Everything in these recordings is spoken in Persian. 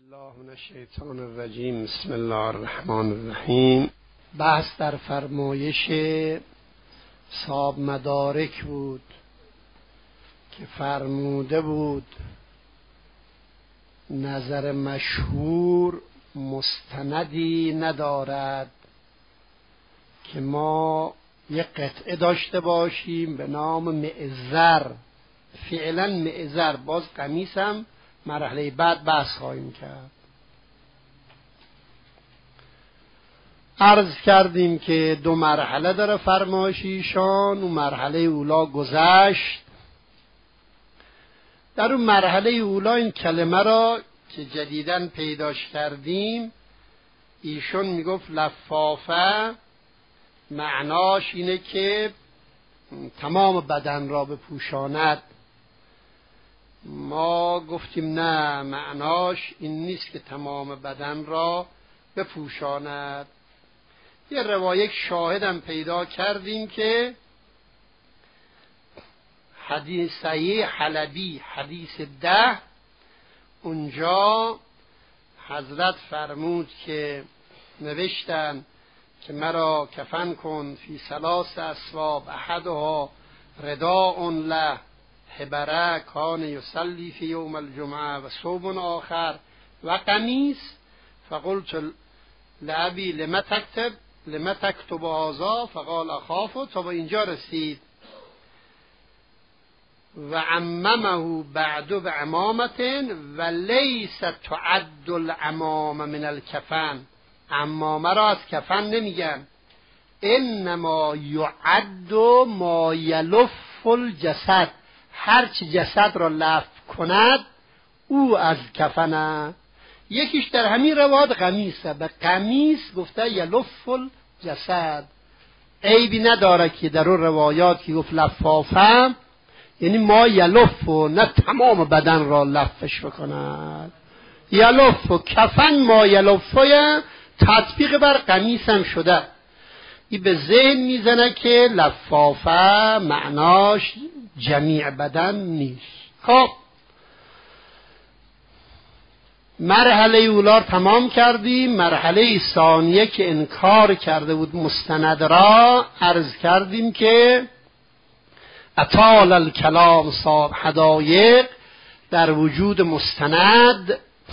الله من الشیطان الرجیم. بسم الله الرحمن الرحیم. بحث در فرمایش صاحب مدارک بود که فرموده بود نظر مشهور مستندی ندارد که ما یک قطعه داشته باشیم به نام معذر. فعلا معذر، باز قمیص هم مرحله بعد بحث خواهیم کرد. عرض کردیم که دو مرحله داره فرمایش ایشان. اون مرحله اولا گذشت. در اون مرحله اولا این کلمه را که جدیداً پیداش کردیم، ایشون میگفت لفافه، معناش اینه که تمام بدن را بپوشاند. ما گفتیم نه، معناش این نیست که تمام بدن را بپوشاند. یه روایت شاهدم پیدا کردیم که حدیث صحیح حلبی حدیث 10، اونجا حضرت فرمود که نوشتن که مرا کفن کن فی ثلاث اثواب احدها رداء له حبره کان یصلی فی یوم الجمعه و ثوب آخر و قمیص. فقلت لابی لما تكتب هذا فقال اخاف. تا به اینجا رسید. و عممه بعد بعمامه و لیس تعد العمام من الکفن. عمامه را از کفن نمیگن، انما یعد ما یلف الجسد، هرچی جسد را لف کند او از کفن است. یکیش در همین روایت قمیصه، به قمیص گفته یلف الجسد. عیبی نداره که در اون روایات که گفت لفافه یعنی ما یلف، نه تمام بدن را لفش بکند. یلف کفن ما یلفه تطبیق بر قمیص هم شده. این به ذهن میزنه که لفافه معناش جمیع بدن نیست. خب مرحله اولا تمام کردیم. مرحله ثانیه که انکار کرده بود مستند را، عرض کردیم که اطال الکلام صاحب حدایق در وجود مستند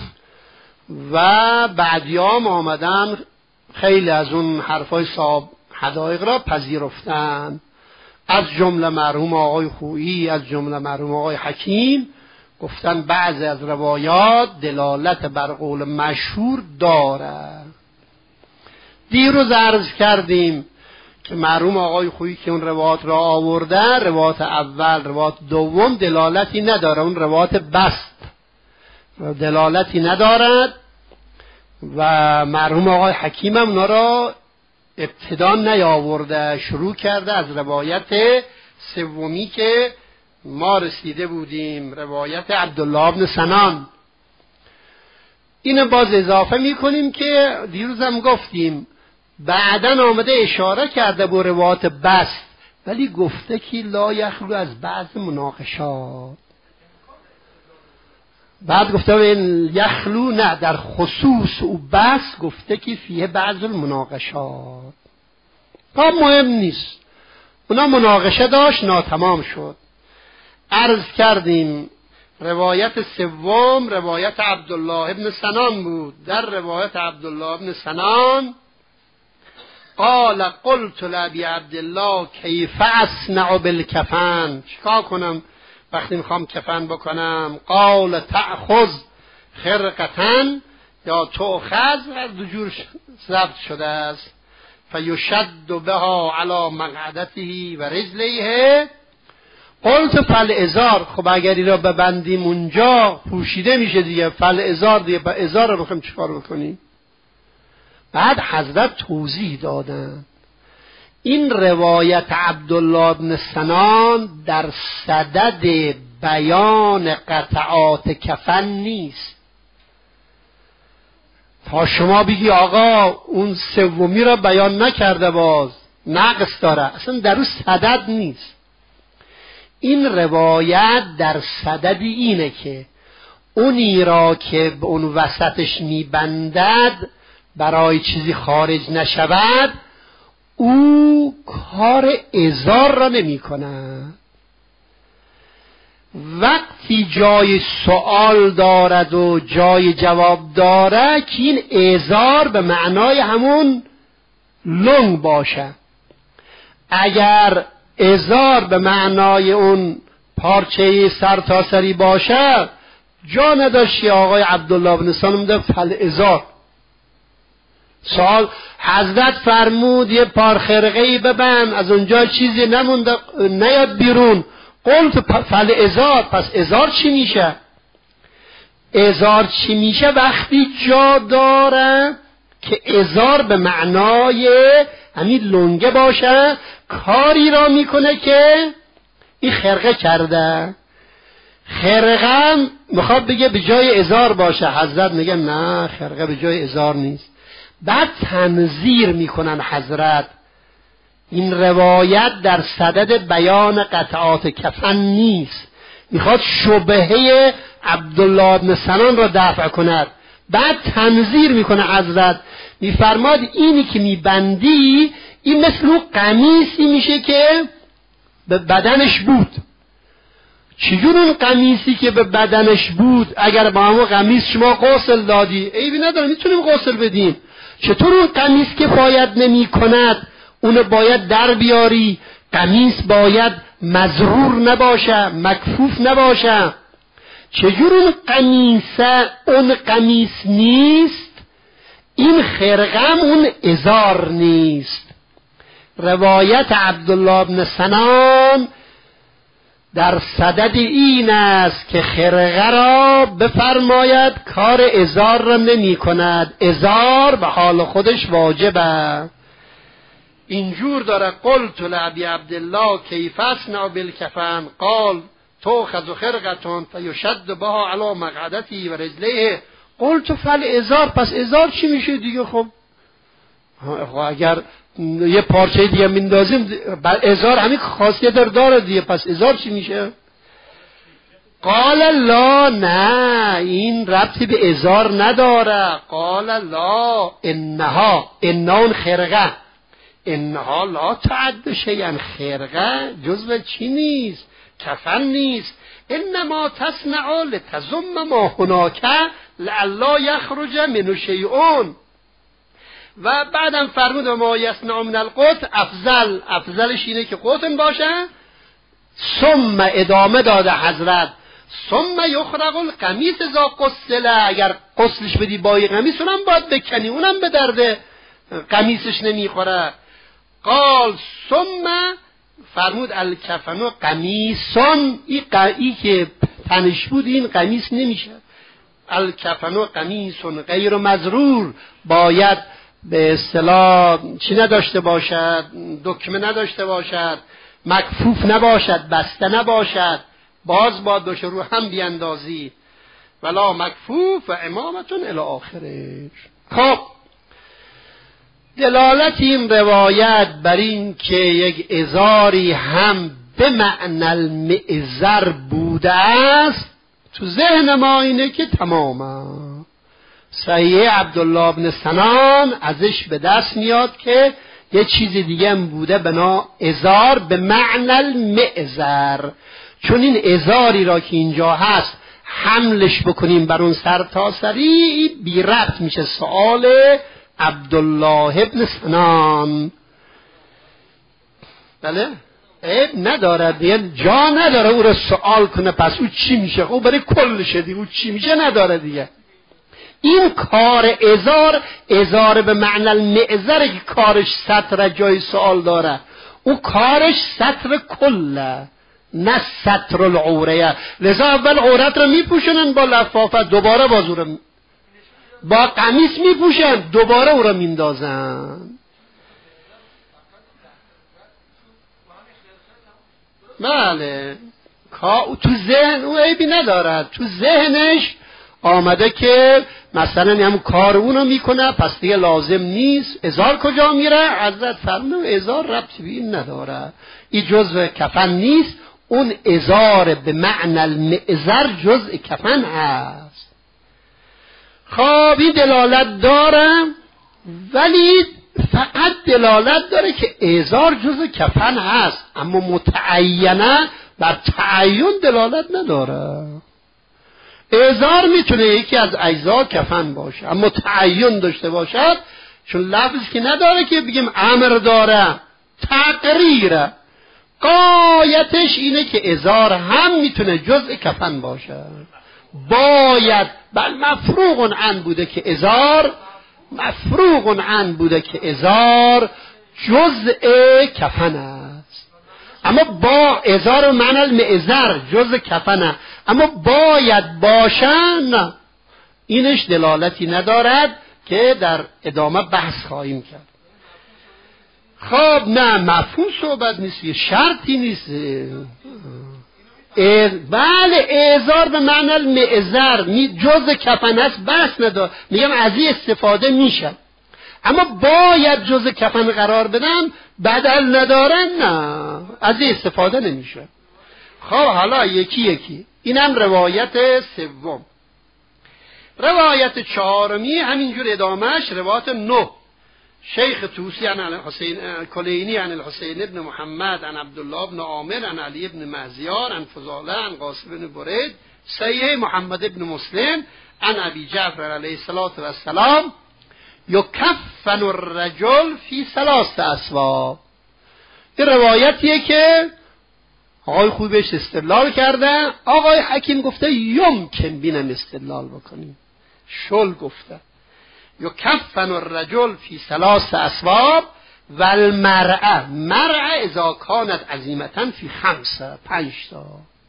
و بعدیام آمدن خیلی از اون حرفای صاحب حدایق را پذیرفتن، از جمله مرحوم آقای خویی، از جمله مرحوم آقای حکیم. گفتن بعضی از روایات دلالت بر قول مشهور دارد. دیروز عرض کردیم که مرحوم آقای خویی که اون روایات را آورده، روایات اول روایات دوم دلالتی نداره، اون روایات بست دلالتی ندارد. و مرحوم آقای حکیم هم اونا را ابتدا نیاورده، شروع کرده از روایت سومی که ما رسیده بودیم، روایت عبدالله بن سنان. اینو باز اضافه میکنیم که دیروز هم گفتیم بعدن آمده اشاره کرده به روایت بست، ولی گفته که لا یخلو از بعض مناقشات. بعد گفته یخلو نه، در خصوص او بس گفته که فیه بعض المناقشات. تا مهم نیست، اونا مناقشه داشت ناتمام شد. عرض کردیم روایت سوم روایت عبدالله ابن سنان بود. در روایت عبدالله ابن سنان قال قلت لابی عبدالله کیف اصنع بالکفن، چیکار کنم وقتی میخوام کفن بکنم؟ قال تأخذ خرقتن یا تؤخذ، از دو جور ضبط شده است. فیشد بها علی مقعدته و رجلیه. قلت فالازار، خب اگر این را ببندیم اونجا پوشیده میشه دیگه، فالازار دیگه، با ازار رو بخوایم چیکار بکنیم؟ بعد حضرت توضیح دادن این روایت عبدالله بن سنان در صدد بیان قطعات کفن نیست. تا شما بگی آقا اون سومی را بیان نکرده باز نقص داره، اصلا در اون صدد نیست. این روایت در صدد اینه که اونی را که به اون وسطش میبندد برای چیزی خارج نشود، او کار ازار را نمی کند. وقتی جای سوال دارد و جای جواب دارد که این ازار به معنای همون لنگ باشه. اگر ازار به معنای اون پارچه سرتاسری باشه، جا نداشتی آقای عبدالله بن سلام ده فل ازار. سوال حضرت فرمود یه پار خرقه‌ای ببند، از اونجا چیزی نمونده نیاد بیرون. قلت فل ازار، پس ازار چی میشه؟ ازار چی میشه؟ وقتی جا داره که ازار به معنای همین لنگه باشه، کاری را میکنه که این خرقه کرده. خرقه میخواد بگه به جای ازار باشه، حضرت میگه نه، خرقه به جای ازار نیست. بعد تنظیر میکنن حضرت. این روایت در صدد بیان قطعات کفن نیست، میخواد شبهه عبدالله بن سنان را دفع کند. بعد تنظیر میکنه حضرت، میفرماد اینی که میبندی این مثل اون قمیسی میشه که به بدنش بود. چجور اون قمیسی که به بدنش بود اگر با همون قمیس شما غسل دادی عیبی نداره، میتونیم غسل بدیم. چطور اون قمیس کفایت نمی کند؟ اونو باید در بیاری. قمیس باید مزرور نباشه، مکفوف نباشه. چجور اون قمیسه اون قمیس نیست، این خرقم اون ازار نیست. روایت عبدالله بن سنان در صدد این است که خرقه را بفرماید کار ازار را نمی کند. ازار به حال خودش واجبه. اینجور داره قلت لعبی عبدالله کیف اصنع بالکفن قال تؤخذ خرقة فیشد بها علی مقعدته و رجلیه. قلت فل ازار، پس ازار چی میشه دیگه؟ خب اگر یه پارچه دیگه میندازیم ازار همین خاصیت داره دیگه، پس ازار چی میشه؟ قال لا، نه این ربطی به ازار نداره. قال لا انها، انها خرقه، انها لا تعد شیئا، خرقه جزو چی نیست؟ کفن نیست. انما تصنع لتزم ما هناک لعلا یخرج منه شیئون. و بعدم فرمود ما یصنع من القطن افضل، افضلش اینه که قطن باشه. ثم ادامه داده حضرت ثم یخرق القمیص اذا غسل، اگر غسلش بدی با قمیص اونم باید بکنی، اونم به درد قمیصش نمیخوره. قال ثم فرمود الکفن قمیصون، ای که تنش بود این قمیص نمیشه. الکفن قمیصون غیر مزرور، باید به اصطلاح چی نداشته باشد؟ دکمه نداشته باشد، مکفوف نباشد، بسته نباشد، باز باید رو هم بیندازی. ولا مکفوف و امامتون الی آخرش. خب دلالت این روایت بر این که یک ازاری هم به معنی المئزر بوده است تو ذهن ما اینه که تمامه. صحیح عبدالله بن سنان ازش به دست میاد که یه چیز دیگه هم بوده بنا ازار به معنی المئزر. چون این ازاری را که اینجا هست حملش بکنیم بر اون سرتاسری بی ربط میشه سؤال عبدالله بن سنان. بله عیب نداره دیگه، جا نداره او را سؤال کنه پس او چی میشه، او برای کل شدی او چی میشه نداره دیگه. این کار ازار به معنی المعذره که کارش سطر جای سؤال داره، او کارش سطر کله نه سطر العوره. لذا اول عورت رو میپوشنن با لفافه، دوباره بازو رو با قمیص میپوشن، دوباره او رو میندازن. بله تو ذهن او عیبی ندارد، تو ذهنش آمده که مثلا هم کار اونو میکنه پس دیگه لازم نیست. ازار کجا میره؟ حضرت فرمود ازار ربطی به این نداره، این جزء کفن نیست. اون ازار به معنی المعذر جزء کفن هست. خب این دلالت دارم، ولی فقط دلالت داره که ازار جز کفن هست، اما متعینه بر تعین دلالت نداره. ازار میتونه یکی از اجزا کفن باشه اما تعین داشته باشد، چون لفظ که نداره که بگیم امر داره، تقریره. غایتش اینه که ازار هم میتونه جزء کفن باشه. باید بل مفروغ عن بوده که ازار، مفروغ عن بوده که ازار جزء کفن است. اما با ازار معنی المعذر جزء کفنه، اما باید باشن اینش دلالتی ندارد که در ادامه بحث خواهیم کرد. خب نه مفهوم صحبت نیست، یه شرطی نیست. بله ازار به معنی المعذر جزء کفن است، بحث نداره، میگم از این استفاده میشه. اما باید جزء کفن قرار بدم بدل ندارن، نه از این استفاده نمیشه. خب حالا یکی یکی، اینم روایت سوم. روایت چهارمی همینجور ادامهش روایت 9. شیخ توسی عن الحسین کلینی عن الحسین ابن محمد عن عبدالله ابن عامر عن علی ابن مهزیار عن فضاله عن قاسم ابن برید صحیح محمد ابن مسلم عن ابی جعفر علیه السلام یکفن الرجل فی 3 اسواب. این روایتیه که آقای خوبی بهش استدلال کرده، آقای حکیم گفته یمکن بینم استدلال بکنیم، شل گفته یکفن الرجل فی 3 اسواب و المرأة اذا کانت عظیمتا فی 5 تا.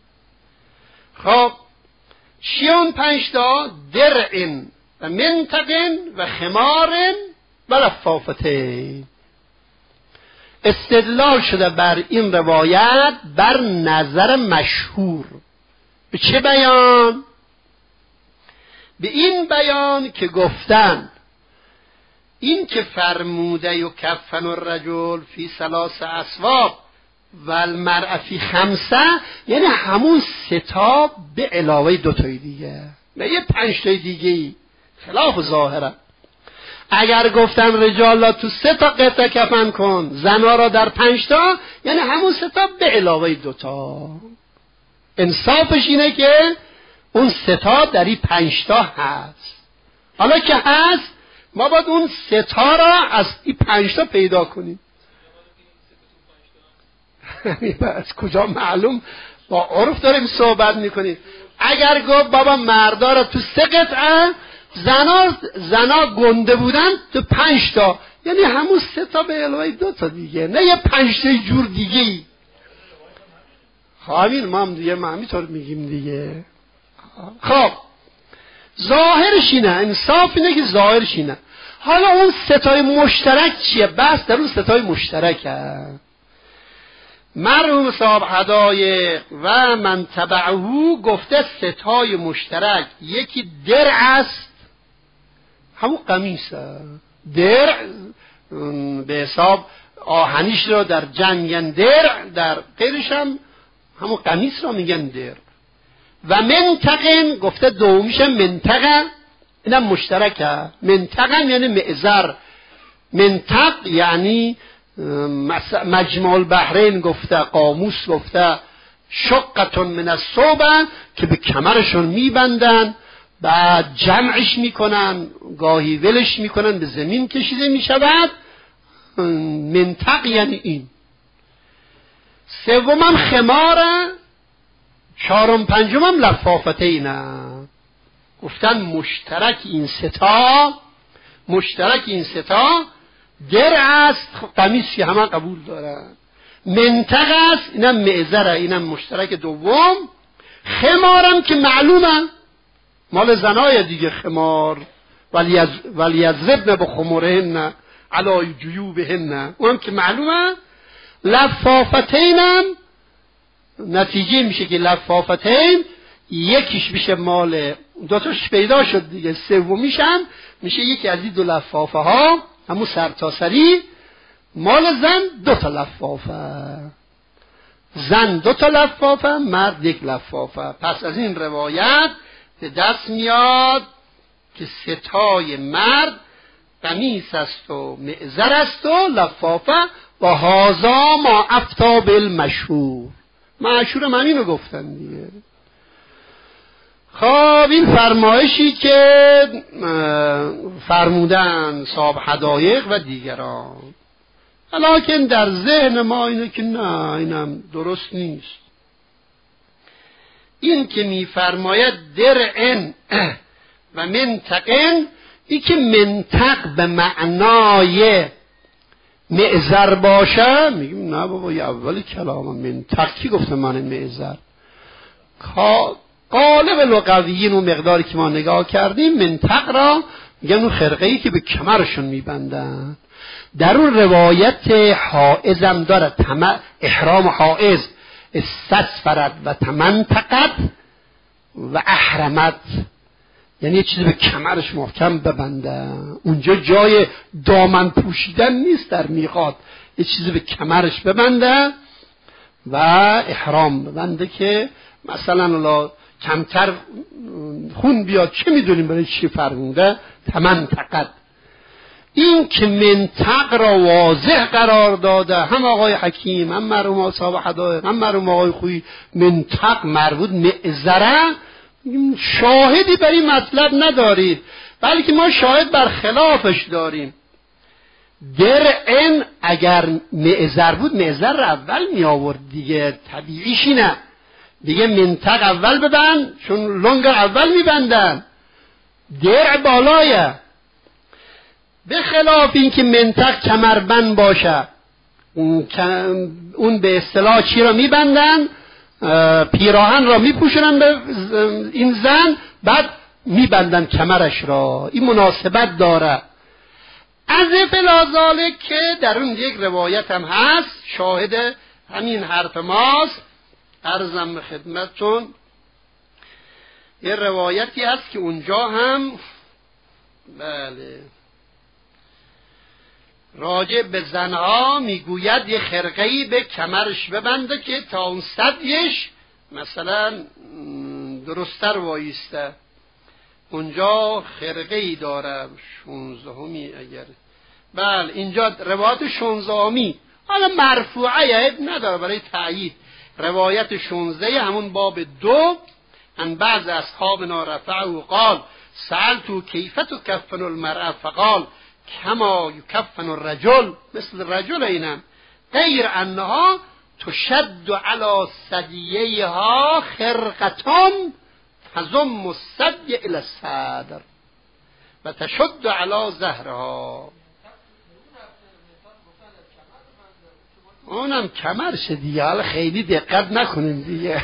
خب چیون 5 تا؟ درع و منطق و خمار و لفافتین. استدلال شده بر این روایت بر نظر مشهور. به چه بیان؟ به این بیان که گفتن این که فرموده یکفن الرجل فی 3 اسواب و المرأة فی 5 یعنی همون 3 تا به علاوه 2 تای دیگه، نه یه 5 تای دیگه، خلاف ظاهره. اگر گفتن رجال را تو 3 تا قطعه کفن کن، زنها را در 5 تا، یعنی همون 3 تا به علاوه 2 تا. انصافش اینه که اون 3 تا در این 5 تا هست. حالا که هست ما باید اون 3 تا را از این 5 تا پیدا کنیم. از کجا معلوم؟ با عرف داریم صحبت میکنیم. اگر گفت بابا مردا را تو 3 قطعه، زنا گنده بودن تو 5 تا، یعنی همون 3 تا به علاوه 2 تا دیگه، نه یه 5 تا جور دیگه ای. خب ما هم دیگه همینطور میگیم دیگه. خب ظاهرش اینه، انصاف اینه که ظاهرش اینه. حالا اون 3 تای مشترک چیه؟ بس در اون 3 تای مشترکه. مرحوم صاحب هدایق و من تبعه گفته 3 تای مشترک، یکی درع است، همون قمیصه. درع به حساب آهنیش را در جنگ میگن درع، در غیرش هم همون قمیص را میگن درع. و منطقن گفته دومیش منطقه، اینم مشترکه. منطقه یعنی معذر، منطق یعنی مجمع البحرین گفته، قاموس گفته شقتون من الصوبه که به کمرشون میبندن، بعد جمعش میکنن، گاهی ولش میکنن، به زمین کشیده میشود. منطق یعنی این. 3 خماره، 4 5 لفافتینه. گفتن مشترک این 3 تا درع است، قمیص که همه قبول دارن. منطق است، اینم معذره، اینم مشترک دوم. خمارم که معلومه مال زنای دیگه، خمار ولیضربن بخمرهن علی جیوبهن، اونم که معلومه. لفافتینم نتیجه میشه که لفافتین یکیش میشه مال 2 تاش پیدا شد دیگه، 3میشم میشه یکی از این 2 لفافه ها، همون سرتاسری مال زن 2 تا لفافه. زن 2 تا لفافه، مرد 1 لفافه. پس از این روایت به دست میاد که ستای مرد قمیص است و معزر است و لفافه و هازا ما افتا بالمشهور. مشهور من اینو گفتن دیگه. خب این فرمایشی که فرمودن صاحب حدایق و دیگران، لکن در ذهن ما اینه که نه، اینم درست نیست. این که میفرماید درعن و منطقن، این که منطق به معنای معذر باشه، میگیم نه بابا، یه اول کلام منطق کی گفته معنی معذر؟ قالب لغویین و مقداری که ما نگاه کردیم، منطق را میگن اون خرقه‌ای که به کمرشون میبندن. در اون روایت حائزم داره، احرام حائز استسفرت و تمنطقت و احرمت، یعنی یه چیزی به کمرش محکم ببنده. اونجا جای دامن پوشیدن نیست در میقات، یه چیزی به کمرش ببنده و احرام ببنده که مثلا الله کمتر خون بیاد، چه میدونیم برای چی فرموده تمنطقت. این که منطق را واضح قرار داده، هم آقای حکیم، هم مرحوم صاحب حدایق، هم مرحوم آقای خویی، منطق مربوط معذره، شاهدی بر این مطلب ندارید، بلکه ما شاهد بر خلافش داریم. درعن اگر معذر بود، معذر را اول می آورد دیگه، طبیعیش اینه دیگه، منطق اول ببند، چون لنگ اول می بندن، درع بالایه. به خلاف این که منطق کمربند باشه، اون به اصطلاح چی را می بندن؟ پیراهن را می پوشنن به این زن، بعد می بندن کمرش را. این مناسبت داره. از فلازاله که در اون یک روایت هم هست، شاهد همین حرف ماست. عرضم به خدمتتون یه روایتی هست که اونجا هم بله راجع به زنها میگوید یه خرقه‌ای به کمرش ببنده که تا اون صدیش مثلا درستر وایسته. اونجا خرقه‌ای داره 16می اگر بله، اینجا روایت 16می، حالا مرفوعه نداره برای تأیید. روایت 16 همون باب 2 ان بعض اصحابنا رفعه قال سألتو کیف تکفن المرأة فقال کما یکفن الرجل، مثل الرجل اینم، غیر انها تشد علی ثدییها خرقتان تضم الثدی الی الصدر و تشد علی ظهرها. اونم کمرش دیگه، حالا خیلی دقت نکنیم دیگه.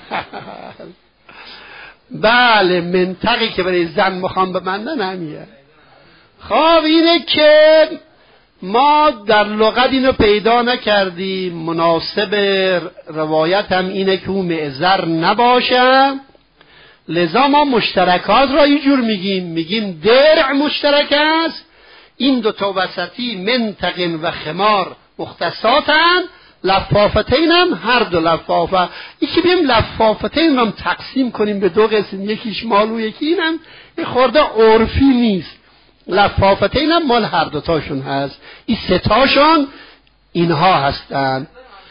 بله، منطقی که برای زن میخوام ببندن همیه. خب اینه که ما در لغت اینو پیدا نکردیم. مناسب روایت هم اینه که اون معذر نباشه، لذا ما مشترکات را اینجور میگیم درع مشترک است، این دوتا وسطی منطق و خمار مختصاتن، لفافتین هم هر دو لفافه. یکی بیم لفافتین هم تقسیم کنیم به دو قسم، یکیش مال و یکی اینم یه خورده عرفی نیست. لفافتین هم مال هر دوتاشون هست، این ستاشون اینها هستن.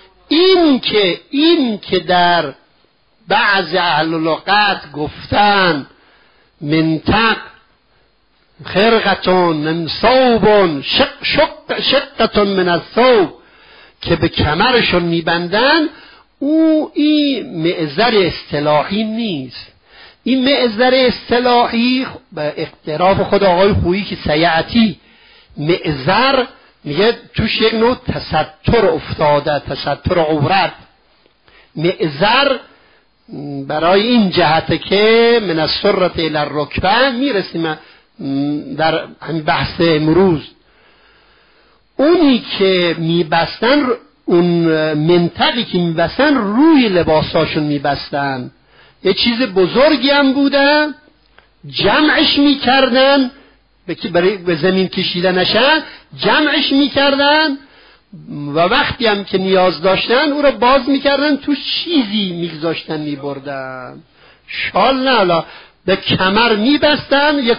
این که در بعض اهل لغت گفتن منطق خرقتون من ثوب شقتون من الثوب که به کمرشون میبندن، این معذر اصطلاحی نیست. این معذر اصطلاحی به اقتراف خود آقای خویی که سیعتی معذر میگه توش یک نوع تستر افتاده، تستر عورت. معذر برای این جهته که من السرة الی الرکبه، میرسیم در همین بحث امروز. اونی که میبستن، اون منطقی که میبستن روی لباساشون میبستن، یه چیز بزرگی هم بوده، جمعش میکردن برای به زمین کشیده نشن، جمعش میکردن و وقتی هم که نیاز داشتن او را باز میکردن، تو چیزی میگذاشتن میبردن، شال نه، حالا به کمر میبستن، یک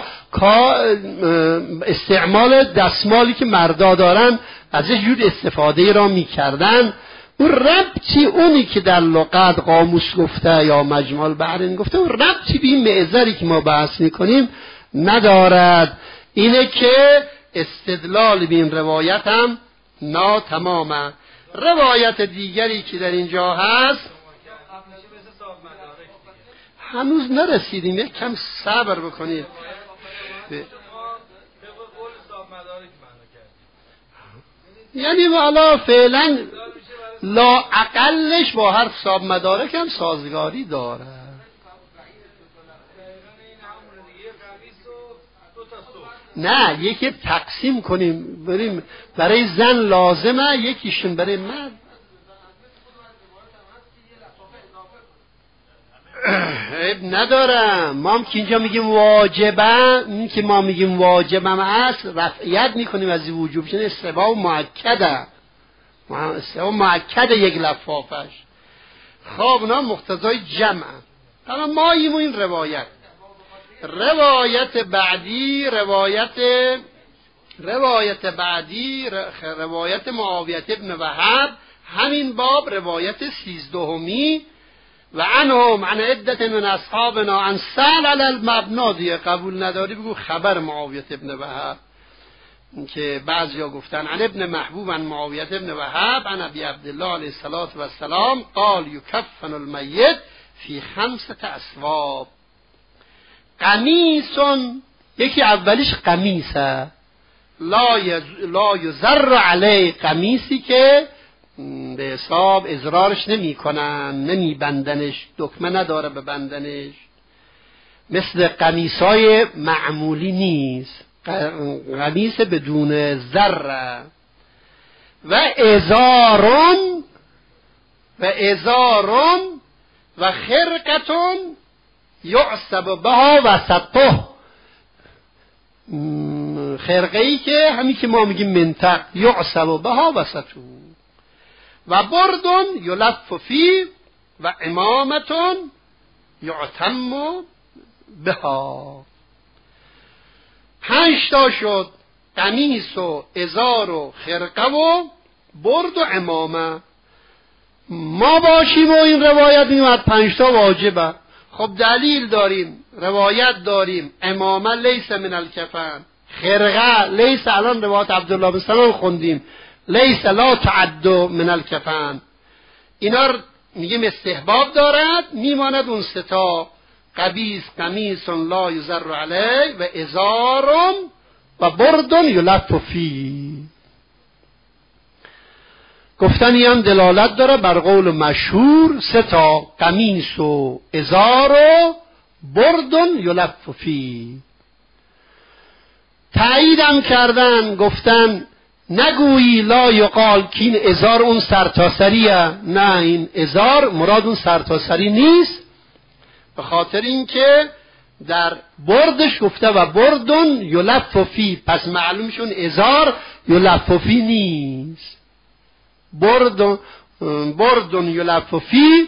استعمال دستمالی که مردا دارن از یه جور استفاده را میکردن. اون ربطی اونی که در لغت قاموس گفته یا مجموع البحرین گفته، اون ربطی به این معذری که ما بحث میکنیم ندارد. اینه که استدلال به این روایت هم ناتمامه. روایت دیگری که در اینجا هست هنوز نرسیدیم، یک کم صبر بکنید. یعنی والا فعلا لا اقلش با هر حساب مدارک هم سازگاری داره. نه یکی تقسیم کنیم بریم، برای زن لازمه، یکیشون برای مرد. عیب ندارم. ما هم که اینجا میگیم واجبه، این که ما میگیم واجبه هم هست، رفعیت میکنیم از این وجوب، چون استوا مؤکده، استوا مؤکده یک لفافش. خب اونا مقتضای جمع. اما ما این روایت بعدی روایت معاویه ابن وهب، همین باب روایت 13 و عنهم عن عدت من اصحابنا عن سهل علی المبنا. دیگه قبول نداری بگو خبر معاویه ابن وهب، که بعضیا گفتن عن ابن محبوب عن معاویه ابن وهب عن ابی عبدالله علیه السلام قال یکفن المیت فی 5 اثواب. قمیسون، یکی اولیش قمیسه، لا یزر علی، قمیسی که به حساب ازرارش نمی کنن، نمی بندنش، دکمه نداره به بندنش، مثل قمیسای معمولی نیست، قمیس بدون زر. و ازارون و خرقتون یعصب بها وسطه. خرقه‌ای که همین که ما میگیم منطق، یعصب بها وسطه. و بردون یلف فی و امامتون یعتم بها. 5 تا شد: قمیس و ازار و خرقه و برد و امامه. ما باشیم و این روایت میومد 5 تا واجبه. خب دلیل داریم، روایت داریم، امامه لیس من الکفن، خرقه لیس، الان روایت عبدالله بن سلام خوندیم لیس لا تعد من الکفن. اینا میگیم استحباب دارد، میماند اون 3 تا: قمیس لا یزر علی و ازار و برد یلف فی. گفتن این هم دلالت داره بر قول مشهور 3 تا: قمیس و ازار و برد یلف فی. تاییدم کردن، گفتن نگویی لا یقال که این ازار اون سرتاسریه. نه، این ازار مراد اون سرتاسری نیست، به خاطر اینکه در بردش گفته و بردن یلف فی، پس معلوم شون ازار یلف فی نیست. بردن یلف فی،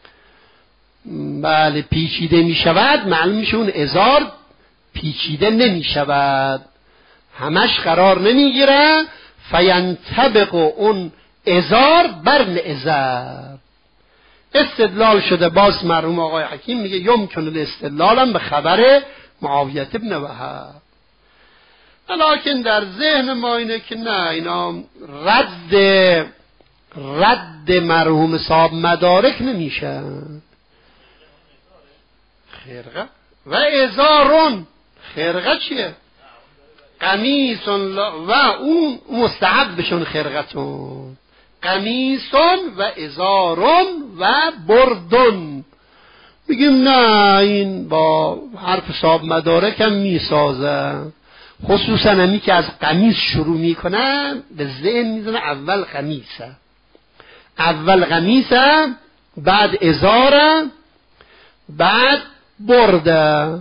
بله، پیچیده می شود، معلوم شون ازار پیچیده نمی شود، همش قرار نمی گیره. فینطبق اون ازار بر ازار. استدلال شده. باز مرحوم آقای حکیم میگه یمکن الاستدلالم به خبر معاویه ابن وهب، لکن در ذهن ما اینه که نه، اینا رد مرحوم صاحب مدارک نمیشه. خرقه و ازارون، خرقه چیه؟ قمیسون و اون مستحب بشون خرقتون، قمیسون و ازارون و بردون. بگیم نه، این با حرف صاحب مدارک هم میسازه، خصوصا همی که از قمیس شروع میکنن به ذهن میزنه اول قمیسه، بعد ازاره، بعد برده.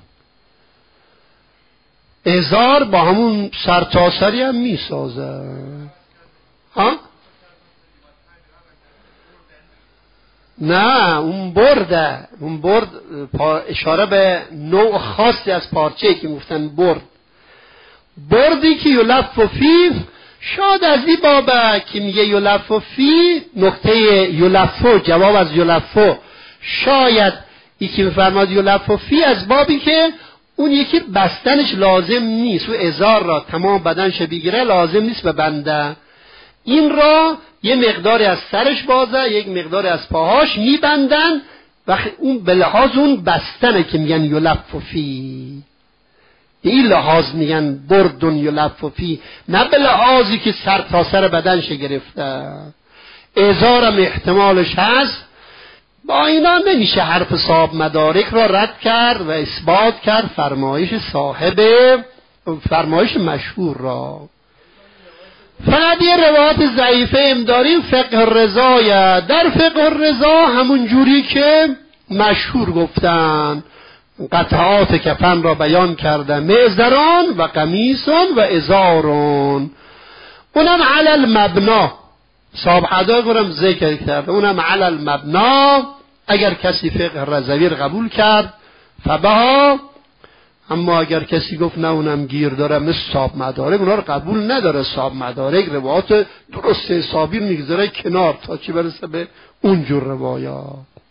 ازار با همون سرتاسری هم میسازه. ها؟ نه اون برده، اون برد اشاره به نوع خاصی از پارچه که گفتن برد، بردی که یلف فی، شاید از این بابه که میگه یلف فی، نقطه یلف جواب از یلف، شاید ای که میفرماد یلف فی از بابی که اون یکی بستنش لازم نیست، و ازار را تمام بدنش بگیره لازم نیست به بنده، این را یه مقداری از سرش بازه، یک مقداری از پاهاش میبندن و اون به لحاظ اون بستنه که میگن یلف فی، به این لحاظ میگن بردون یلف فی، نه به لحاظی که سر تا سر بدنش گرفته. ازارم احتمالش هست، با اینا نمیشه حرف صاحب مدارک را رد کرد و اثبات کرد فرمایش صاحب فرمایش مشهور را. فقط یه روایت ضعیفه ام داریم، فقه الرضا. در فقه الرضا همون جوری که مشهور گفتن قطعات کفن را بیان کرده، معذران و قمیصون و ازارون، اونم علی المبنا، صاحب حدایق رو ذکر کرده، اونم علی المبنا، اگر کسی فقه رضوی رو قبول کرد فبها، اما اگر کسی گفت نه اونم گیر داره مثل صاحب مدارک، اونا رو قبول نداره صاحب مدارک، روایات درست حسابی میگذاره کنار تا چی برسه به اونجور روایات.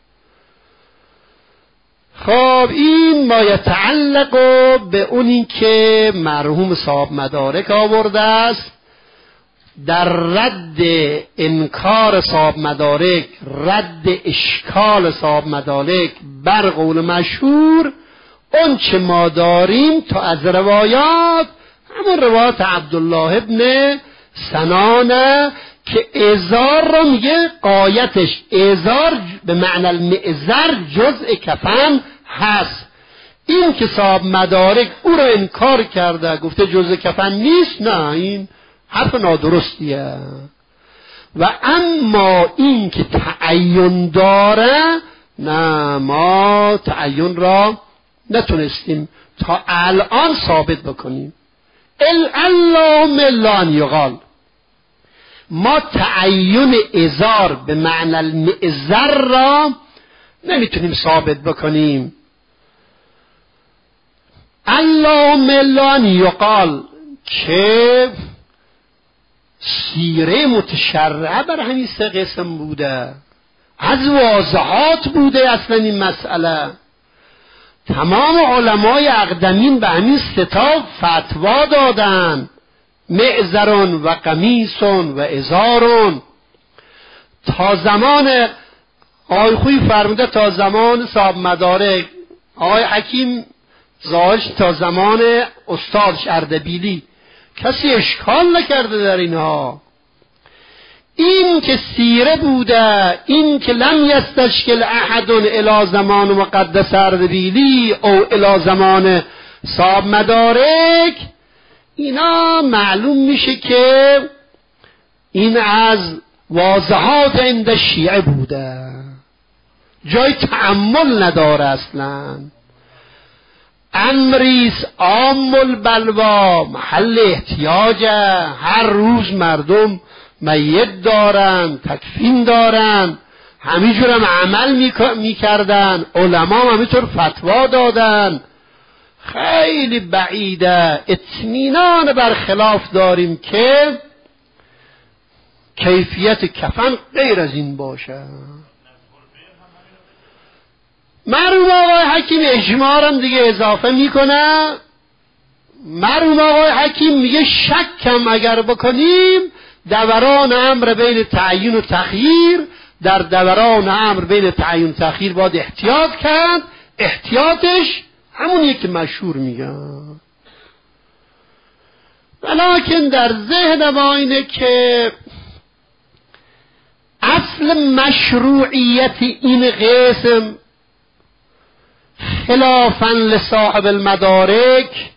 خب این ما یتعلق به اونی که مرحوم صاحب مدارک آورده است در رد انکار صاحب مدارک، رد اشکال صاحب مدارک بر قول مشهور. اون چه ما داریم تا از روایات، همون روایات عبدالله ابن سنانه که ازار را میگه قایتش، ازار به معنی المعذر جزء کفن هست. این که صاحب مدارک او را انکار کرده گفته جزء کفن نیست، نه این حرف نادرستیه. و اما این که تعین داره، نه ما تعین را نتونستیم تا الان ثابت بکنیم. اللهم الا ان یقال، ما تعین ازار به معنی المعذر را نمیتونیم ثابت بکنیم. اللهم الا ان یقال که سیره متشرعه بر همین سه قسم بوده، از واضحات بوده اصلا این مسئله. تمام علمای اقدمین به همین ستا فتوا دادن، معذرون و قمیصون و ازارون. تا زمان آقای خوی فرموده تا زمان صاحب مدارک، آقای حکیم ظاهرش تا زمان استادش اردبیلی کسی اشکال نکرده در اینها. این که سیره بوده، این که لم یستشکل احد الی زمان مقدس اردبیلی او الی زمان صاحب مدارک، اینا معلوم میشه که این از واضحات عند شیعه بوده، جای تأمل نداره اصلا. امریس عام البلوا، محل احتیاجه، هر روز مردم میت دارن، تکفین دارن، همینجور هم عمل میکردن، علما هم همینطور فتوا دادن. خیلی بعیده، اطمینان بر خلاف داریم که کیفیت کفن غیر از این باشه. مرحوم آقای حکیم اجماعاً دیگه اضافه میکنه، مرحوم آقای حکیم میگه شکم اگر بکنیم دوران امر بین تعیین و تخییر، در دوران امر بین تعیین و تخییر باید احتیاط کرد. احتیاطش همونیه که مشهور میگن. ولیکن در ذهن ما اینه که اصل مشروعیت این قسم خلافاً لصاحب المدارک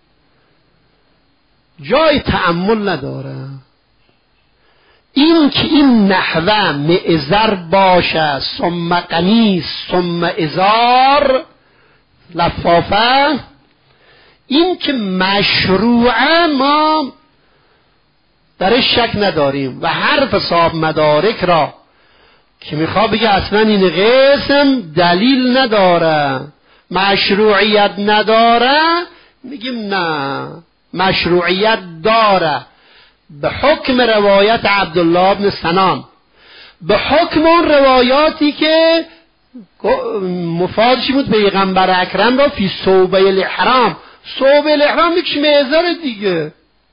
جای تأمل نداره. این که این نحوه معذر باشه، ثم قمیص ثم ازار لفافه، این که مشروعه ما در شک نداریم و حرف صاحب مدارک را که میخواد بگه اصلا این قسم دلیل نداره، مشروعیت نداره، میگیم نه، مشروعیت داره به حکم روایت عبدالله بن سنان، به حکم اون روایاتی که مفادشی بود پیغمبر اکرم را فی صوبه الاحرام، صوبه الاحرام یک معذر دیگه،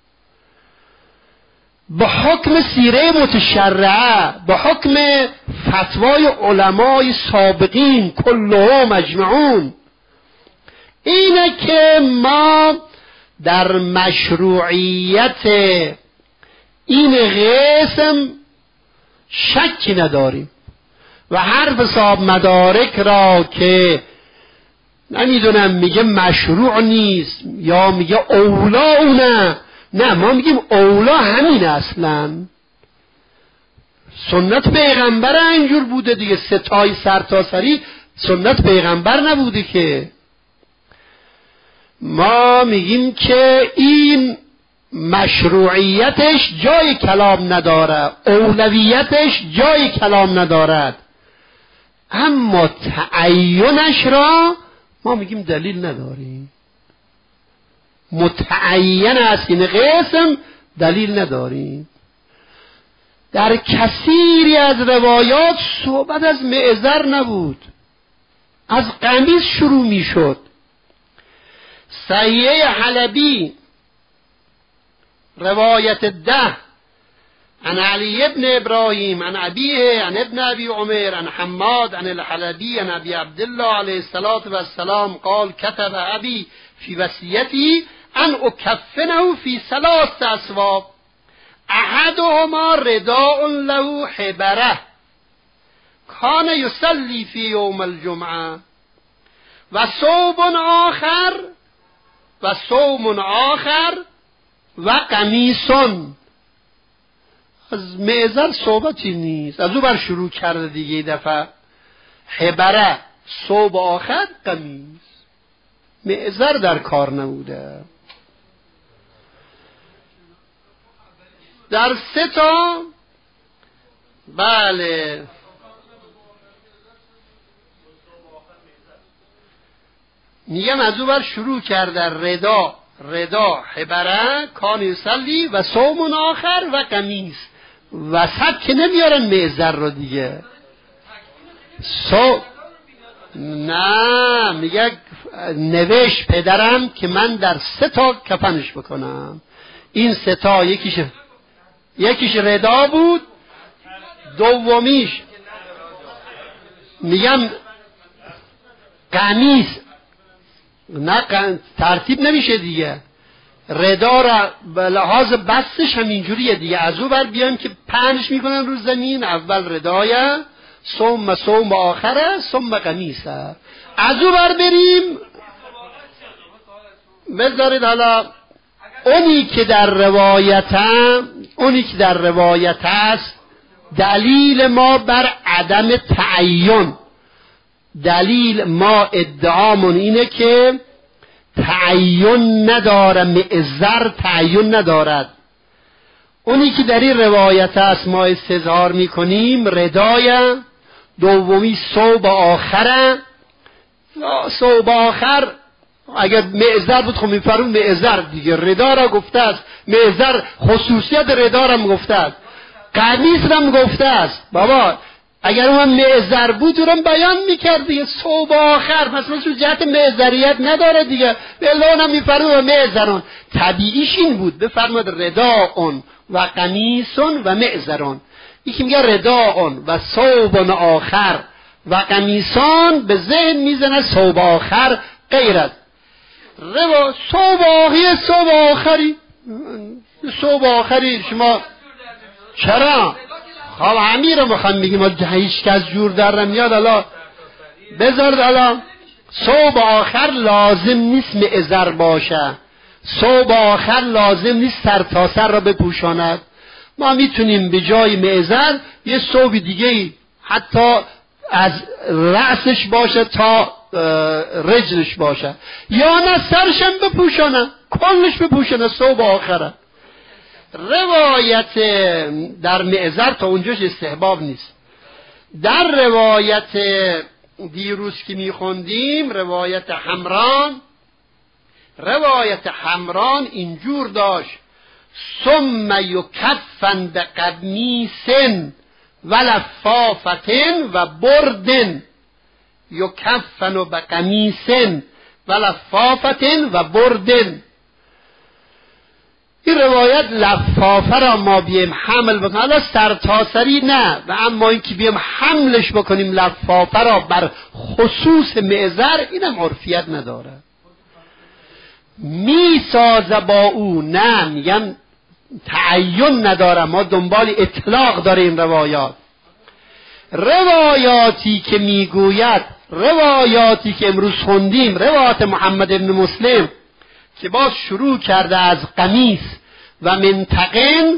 به حکم سیره متشرعه، به حکم فتوای علمای سابقین کلهم اجمعون. اینه که ما در مشروعیت این قسم شکی نداریم و حرف صاحب مدارک را که نمیدونم میگه مشروع نیست یا میگه اولا اونه، نه، ما میگیم اولا همین اصلا سنت پیغمبر اینجور بوده دیگه، ستای سرتاسری سنت پیغمبر نبوده که. ما میگیم که این مشروعیتش جای کلام نداره، اولویتش جای کلام ندارد، اما تعینش را ما میگیم دلیل نداریم، متعین است این قسم دلیل نداریم. در کثیری از روایات صحبت از معذر نبود، از قمیص شروع میشد. صحیح حلبی روایت 10 عن علی ابن ابراهیم عن ابیه عن ابن ابی عمر عن حماد عن الحلبی عن ابی عبدالله علیه الصلاة والسلام قال كتب ابی فی وصیتی ان اکفنه فی 3 اثواب احدهما رداء له حبره کان یصلی فی یوم الجمعه و ثوب آخر و قمیصون. از معذر صحبتی نیست، از او بر شروع کرده دیگه. یه دفعه حبره، ثوب آخر، قمیص، معذر در کار نبوده. در 3 تا بله میگم از او بر شروع کرده ردا حبره کان یصلی و صوم آخر و قمیص، وسط که نمیارن معذر رو دیگه. نه، میگه نوشت پدرم که من در 3 تا کفنش بکنم. این 3 تا یکیش ردا بود، دومیش میگم قمیص، نه ترتیب نمیشه دیگه. ردا را به لحاظ بستش همینجوریه دیگه، از او بر بیایم که پهنش میکنن رو زمین، اول ردایه، ثم آخره، ثم قمیصه. از او بر بریم بذارید حالا اونی که در روایت است دلیل ما بر عدم تعین، دلیل ما ادعامون اینه که تعین نداره، معذر تعین ندارد. اونی که در این روایت است ما استظهار میکنیم ردای، دومی ثوب آخره. ثوب آخر اگر معذر بود خب میفرمون معذر دیگه، ردا را گفته است، معذر خصوصیت ردا را گفته است، قمیص را گفته است. بابا اگر اون معذر بود اون بیان میکرد دیگه، ثوب آخر، پس مثل جهت معذریت نداره دیگه، بله اونم میفرمون معذرون. طبیعیش این بود بفرماد رداء و قمیصون و معذرون. یکی میگه رداء و ثوب آخر و قمیصان، به ذهن میزنه ثوب آخر غیر است. ثوب آخری شما چرا؟ خب همین رو میخوام بگیم، هیچ کس جور در نمیاد. الان بذارد الان ثوب آخر لازم نیست معذر باشه، ثوب آخر لازم نیست سر تا سر را بپوشاند. ما میتونیم به جای معذر یه ثوب دیگه حتی از رأسش باشه تا رجلش باشه، یا نه سرشم بپوشانه، کلش بپوشانه، ثوب آخره. روایت در معذر تا اونجاش استحباب نیست. در روایت دیروز که میخوندیم، روایت حمران اینجور داشت: ثم یکفن بقمیص و لفافة و برد، یکفن بقمیص و لفافة و برد. این روایت لفافه را ما بیم حمل بکنیم، حالا سرتاسری نه، و اما این که بیم حملش بکنیم لفافه را بر خصوص معذر، اینم عرفیت نداره. میسازه با او، نه میگن تعین نداره، ما دنبال اطلاق داره این روایات. روایاتی که میگوید، روایاتی که امروز خوندیم، روایت محمد ابن مسلم که باز شروع کرده از قمیص و منطقن،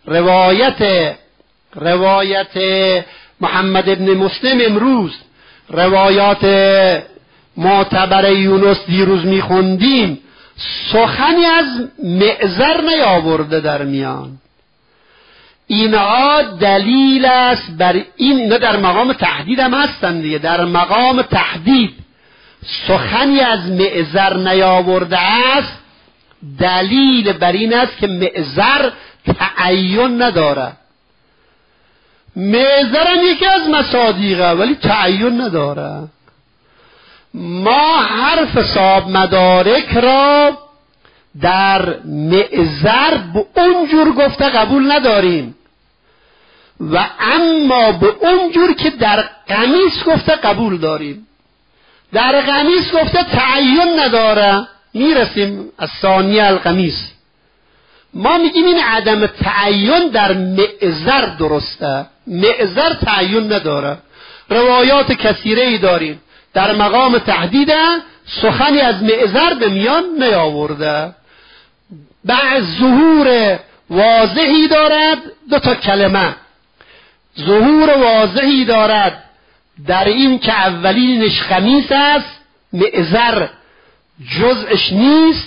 روایت محمد ابن مسلم امروز، روایات معتبر یونس دیروز میخوندیم، سخنی از معذر نیاورده در میان. اینها دلیل است بر این، اینا در مقام تحدید هم هستن دیگه، در مقام تحدید سخنی از معذر نیاورده است، دلیل بر این است که معذر تعین نداره. معذر هم یکی از مصادیقه ولی تعین نداره. ما حرف صاحب مدارک را در معذر به اونجور گفته قبول نداریم و اما به اونجور که در قمیص گفته قبول داریم. در قمیص گفته تعین نداره، میرسیم از ثانیه القمیص. ما میگیم این عدم تعین در معذر درسته، معذر تعین نداره. روایات کثیره ای داریم در مقام تحدیده، سخنی از معذر به میان نیاورده. بعد ظهور واضحی دارد، دو تا کلمه ظهور واضحی دارد در این که اولینش قمیص است، معذر جزءش نیست.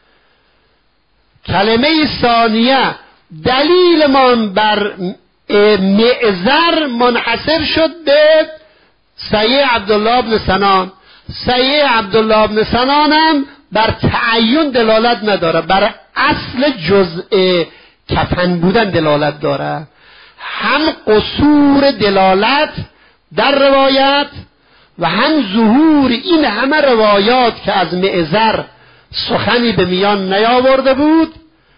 کلمه ثانیه دلیل من بر معذر منحصر شد به سیع عبدالله بن سنان. سیع عبدالله بن سنان هم بر تعین دلالت نداره، بر اصل جزء کفن بودن دلالت داره. هم قصور دلالت در روایت و هم ظهور این همه روایات که از معذر سخنی به میان نیاورده بود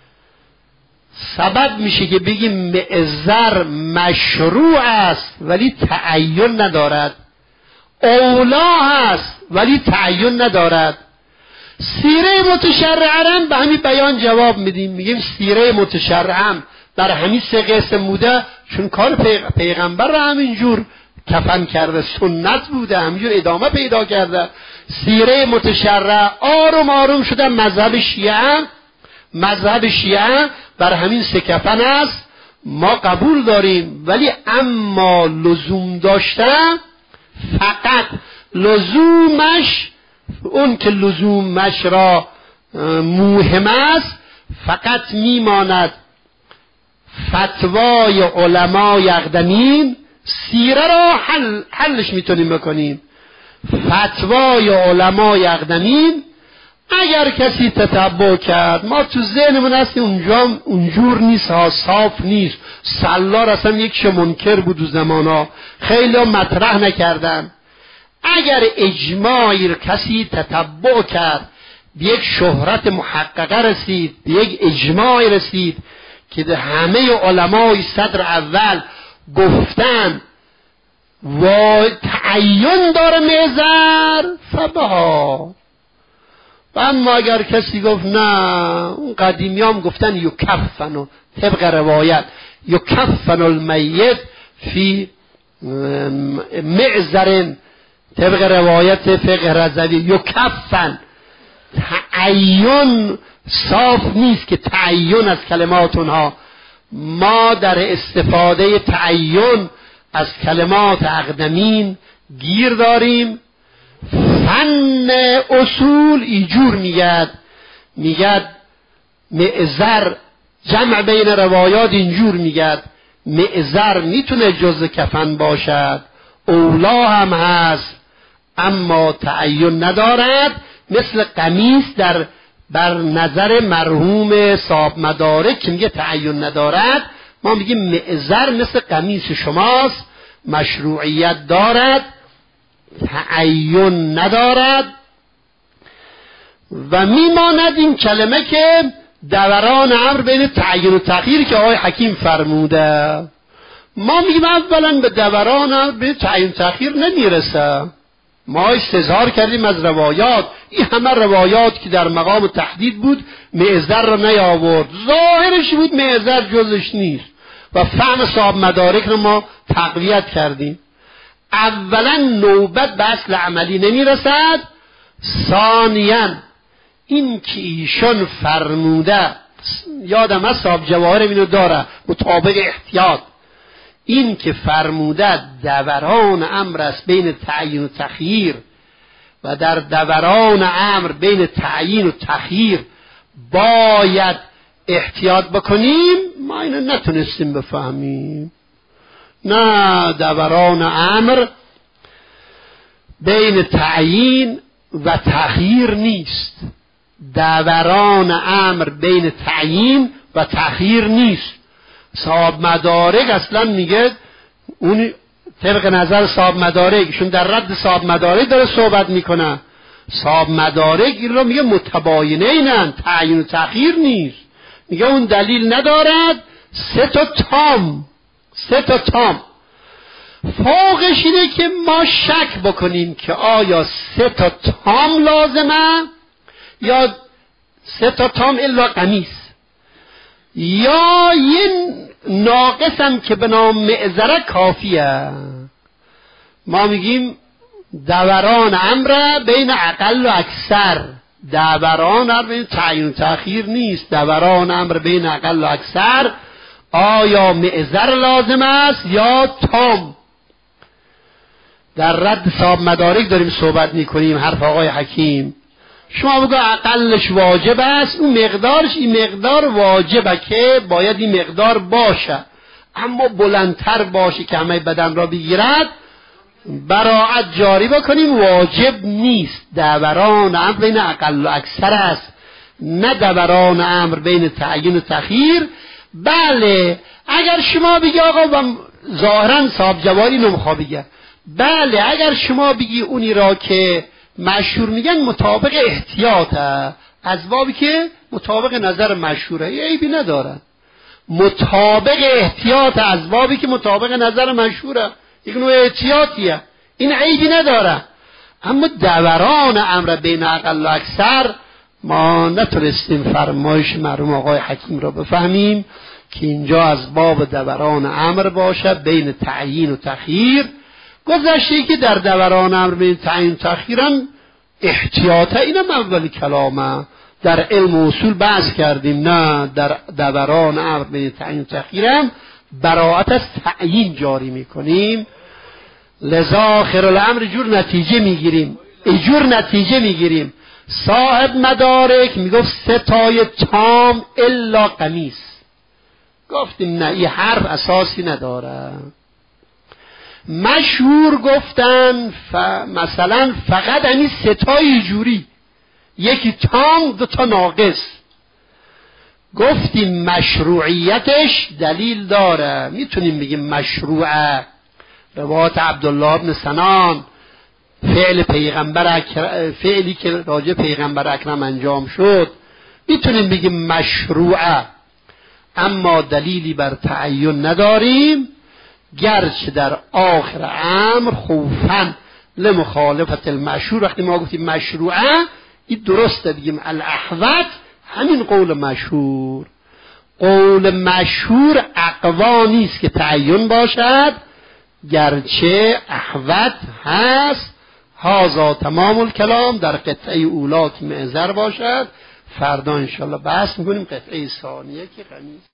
سبب میشه که بگیم معذر مشروع است ولی تعین ندارد، اولا است ولی تعین ندارد. سیره متشرعه به همین بیان جواب میدیم، میگیم سیره متشرعه در همین سه قسم بوده، چون کار پیغمبر را همینجور کفن کرده، سنت بوده، همینجور ادامه پیدا کرده. سیره متشرع آروم آروم شده مذهب شیعه بر همین سه کفن است، ما قبول داریم. ولی اما لزوم داشته، فقط لزومش، اون که لزومش را مهم است، فقط میماند فتوای علمای اقدمین. سیره را حلش میتونیم بکنیم، فتوای علمای اقدمین. اگر کسی تتبع کرد، ما تو ذهنمون هستیم اونجور نیست ها، صاف نیست. سالار اصلا یک منکر بود و زمانا خیلی مطرح نکردن. اگر اجماعی کسی تتبع کرد، به یک شهرت محققه رسید، به یک اجماعی رسید که همه علمای صدر اول گفتن و تعین داره معذر، فبها. و اما اگر کسی گفت نه، اون قدیمیام گفتن یکفن، طبق روایت یکفن المیت فی معذر، طبق روایت فقه رضوی یکفن، تعین صاف نیست که تعین از کلمات اونها. ما در استفاده تعین از کلمات اقدمین گیر داریم. فن اصول ایجور میگد معذر، جمع بین روایات اینجور میگد معذر میتونه جزء کفن باشد اولا هم هست اما تعین ندارد، مثل قمیص بر نظر مرحوم صاحب مدارک که میگه تعین ندارد، ما میگیم معذر مثل قمیص شماست، مشروعیت دارد، تعین ندارد. و میماند این کلمه که دوران امر بین تعین و تأخیر که آقای حکیم فرموده. ما میگیم اولا به دوران امر بین تعین و تأخیر نمیرسه. ما استظهار کردیم از روایات، این همه روایات که در مقام تحدید بود معذر را نیاورد، ظاهرش بود معذر جزش نیست و فهم صاحب مدارک رو ما تقویت کردیم. اولا نوبت به اصل عملی نمیرسد، ثانیاً این که ایشون فرموده، یادم از صاحب جواهر اینو داره مطابق احتیاط، این که فرموده دوران امر است بین تعیین و تخییر و در دوران امر بین تعیین و تخییر باید احتیاط بکنیم، ما اینو نتونستیم بفهمیم. نه، دوران امر بین تعیین و تخییر نیست، دوران امر بین تعیین و تخییر نیست. صاحب مدارک اصلا میگه، اون طبق نظر صاحب مدارکشون در رد صاحب مدارک داره صحبت میکنه. صاحب مدارک این رو میگه متباینه اینن، تعیین و تخییر نیست. میگه اون دلیل ندارد، سه تا تام فوقش اینه که ما شک بکنیم که آیا سه تا تام لازمه یا سه تا تام الا قمیص، یا یه ناقصم که به نام معذره کافیه. ما میگیم دوران امر بین اقل و اکثر، دوران امر بین تعیین و تأخیر نیست، دوران امر بین اقل و اکثر. آیا معذر لازم است یا تام؟ در رد صاحب مدارک داریم صحبت میکنیم، حرف آقای حکیم. شما بگو اقلش واجب است، اون مقدارش این مقدار واجبه که باید این مقدار باشه، اما بلندتر باشه که همه بدن را بگیرد، براعت جاری بکنیم واجب نیست. دوران امر بین اقل و اکثر است، نه دوران امر بین تعیین و تخییر. بله اگر شما بگی آقا، ظاهرا صاحب جواری نمیخواد بگه، بله اگر شما بگی اونی را که مشهور میگن مطابق احتیاطه، از بابی که مطابق نظر مشهوره، یه عیبی نداره. مطابق احتیاط از بابی که مطابق نظر مشهوره، یک نوع احتیاطیه، این عیبی نداره. اما دوران امر بین اقل و اکثر ما نتونستیم فرمایش مرحوم آقای حکیم را بفهمیم که اینجا از باب دوران امر باشه بین تعیین و تخییر. گذشته که در دوران امر بین تعیین و تخییرم احتیاطه، اینم اول کلامه، در علم و اصول بحث کردیم، نه در دوران امر بین تعیین و تخییرم براعت از تعیین جاری میکنیم. لذا آخر الامر جور نتیجه میگیریم. صاحب مدارک میگفت سه تای تام الا قمیص، گفتیم نه، این حرف اساسی نداره. مشهور گفتن مثلا فقط همین سه تای جوری، یکی تام دو تا ناقص. گفتیم مشروعیتش دلیل داره، میتونیم بگیم مشروعه. روایت عبدالله بن سنان، فعلی که راجع پیغمبر اکرم انجام شد، میتونیم بگیم مشروعه، اما دلیلی بر تعین نداریم. گرچه در آخر امر خوفاً لمخالفت المشهور، وقتی ما گفتیم مشروعه این درسته، بگیم الاحوط همین قول مشهور. قول مشهور اقوا نیست که تعین باشد، گرچه احوط هست. هذا تمام الکلام در قطعه اولا که معذر باشد. فردا انشاءالله بحث میکنیم قطعه ثانیه که قمیص.